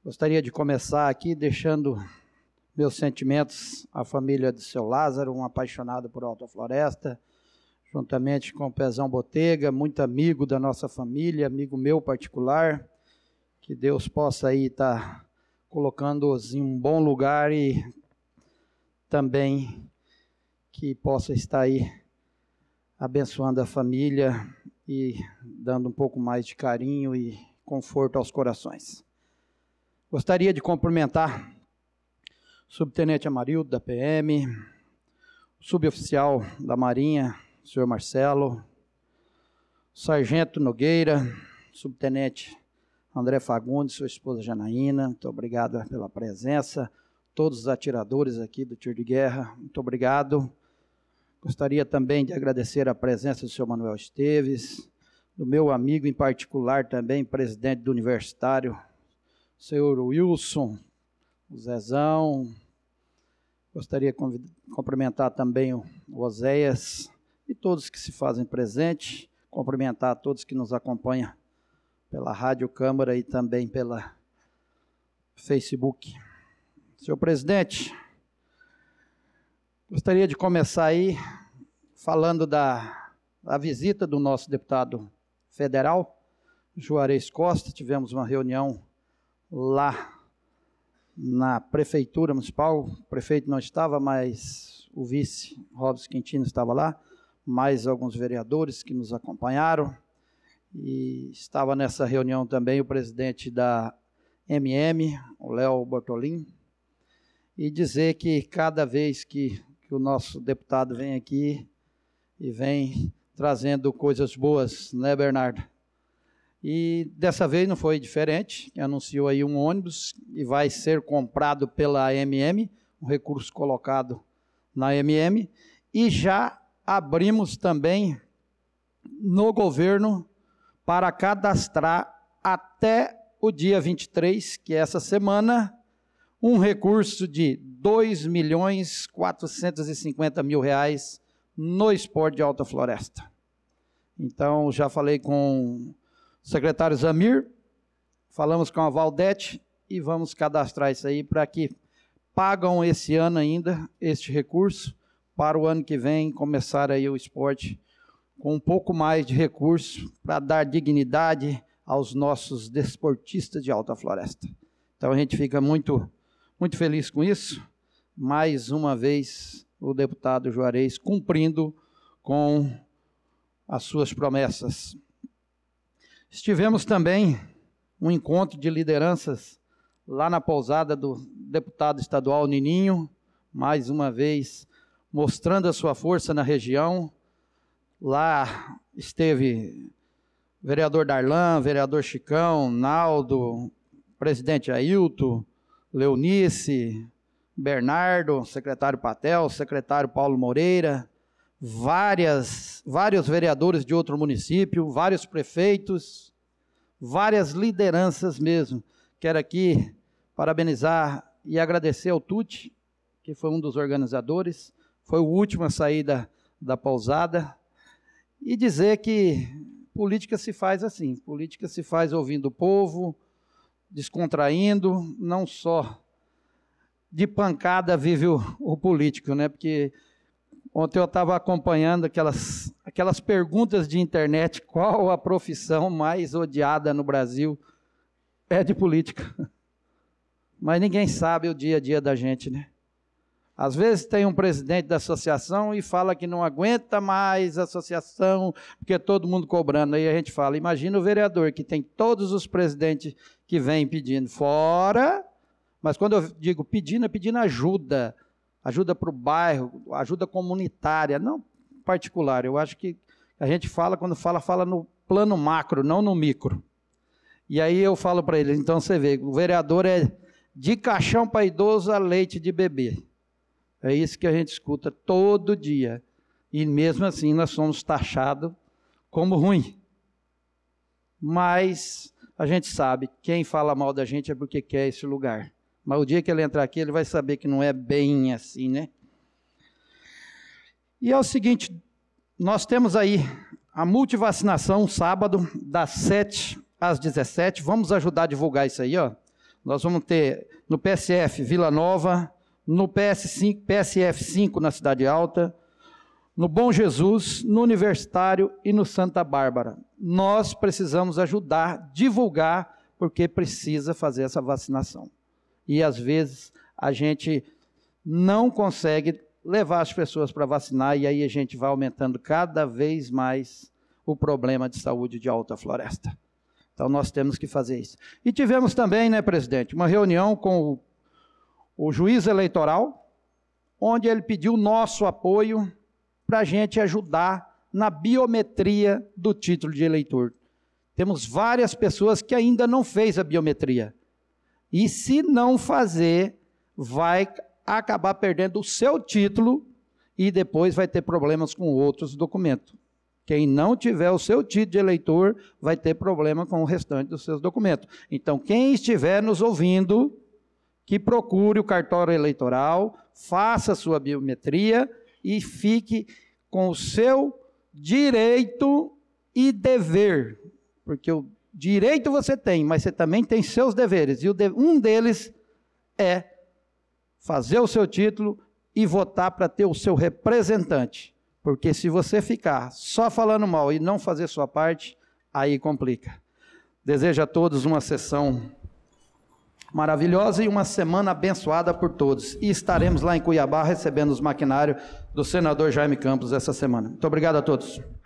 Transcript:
Gostaria de começar aqui deixando meus sentimentos à família do seu Lázaro, um apaixonado por Alta Floresta, juntamente com o Pezão Botega, muito amigo da nossa família, amigo meu particular, que Deus possa aí estar colocando-os em um bom lugar e também que possa estar aí abençoando a família e dando um pouco mais de carinho e conforto aos corações. Gostaria de cumprimentar o subtenente Amarildo da PM, o suboficial da Marinha, o senhor Marcelo, o sargento Nogueira, o subtenente André Fagundes, sua esposa Janaína, muito obrigado pela presença, todos os atiradores aqui do tiro de guerra, muito obrigado. Gostaria também de agradecer a presença do senhor Manuel Esteves, do meu amigo em particular também, presidente do Universitário, o senhor Wilson, o Zezão. Gostaria de cumprimentar também o Oséias e todos que se fazem presente, cumprimentar a todos que nos acompanham pela Rádio Câmara e também pela Facebook. Senhor presidente, gostaria de começar aí falando da visita do nosso deputado federal, Juarez Costa. Tivemos uma reunião lá na Prefeitura Municipal, o prefeito não estava, mas o vice, Robson Quintino, estava lá, mais alguns vereadores que nos acompanharam, e estava nessa reunião também o presidente da MM, o Léo Bortolim, e dizer que cada vez que o nosso deputado vem aqui e vem trazendo coisas boas, né, Bernardo? E dessa vez não foi diferente, anunciou aí um ônibus e vai ser comprado pela MM, um recurso colocado na MM, e já abrimos também no governo para cadastrar até o dia 23, que é essa semana, um recurso de R$2.450.000 no esporte de Alta Floresta. Então, já falei com o secretário Zamir, falamos com a Valdete e vamos cadastrar isso aí para que pagam esse ano ainda este recurso para o ano que vem começar aí o esporte com um pouco mais de recurso para dar dignidade aos nossos desportistas de Alta Floresta. Então a gente fica muito feliz com isso. Mais uma vez o deputado Juarez cumprindo com as suas promessas. Estivemos também um encontro de lideranças lá na pousada do deputado estadual Nininho, mais uma vez mostrando a sua força na região. Lá esteve o vereador Darlan, vereador Chicão, Naldo, presidente Ailton, Leonice, Bernardo, secretário Patel, secretário Paulo Moreira, vários vereadores de outro município, vários prefeitos, várias lideranças mesmo. Quero aqui parabenizar e agradecer ao Tuti, que foi um dos organizadores, foi o último a sair da pousada, e dizer que política se faz assim, política se faz ouvindo o povo, descontraindo, não só de pancada vive o político, né? Porque ontem eu estava acompanhando aquelas perguntas de internet, qual a profissão mais odiada no Brasil? É de política. Mas ninguém sabe o dia a dia da gente, né? Às vezes tem um presidente da associação e fala que não aguenta mais a associação, porque todo mundo cobrando. Aí a gente fala, imagina o vereador que tem todos os presidentes que vêm pedindo fora, mas quando eu digo pedindo, é pedindo ajuda para o bairro, ajuda comunitária, não particular. Eu acho que a gente fala, quando fala no plano macro, não no micro. E aí eu falo para eles, então você vê, o vereador é de caixão para idoso a leite de bebê. É isso que a gente escuta todo dia. E mesmo assim nós somos taxados como ruim. Mas a gente sabe, quem fala mal da gente é porque quer esse lugar. Mas o dia que ele entrar aqui, ele vai saber que não é bem assim, né? E é o seguinte, nós temos aí a multivacinação sábado, das 7 às 17. Vamos ajudar a divulgar isso aí, ó. Nós vamos ter no PSF Vila Nova, no PSF 5 na Cidade Alta, no Bom Jesus, no Universitário e no Santa Bárbara. Nós precisamos ajudar, divulgar, porque precisa fazer essa vacinação. E às vezes a gente não consegue levar as pessoas para vacinar, e aí a gente vai aumentando cada vez mais o problema de saúde de Alta Floresta. Então nós temos que fazer isso. E tivemos também, né, presidente, uma reunião com o juiz eleitoral, onde ele pediu nosso apoio para a gente ajudar na biometria do título de eleitor. Temos várias pessoas que ainda não fez a biometria. E se não fazer, vai acabar perdendo o seu título e depois vai ter problemas com outros documentos. Quem não tiver o seu título de eleitor vai ter problema com o restante dos seus documentos. Então, quem estiver nos ouvindo, que procure o cartório eleitoral, faça a sua biometria e fique com o seu direito e dever. Porque o direito você tem, mas você também tem seus deveres. E um deles é fazer o seu título e votar para ter o seu representante. Porque se você ficar só falando mal e não fazer sua parte, aí complica. Desejo a todos uma sessão maravilhosa e uma semana abençoada por todos. E estaremos lá em Cuiabá recebendo os maquinários do senador Jaime Campos essa semana. Muito obrigado a todos.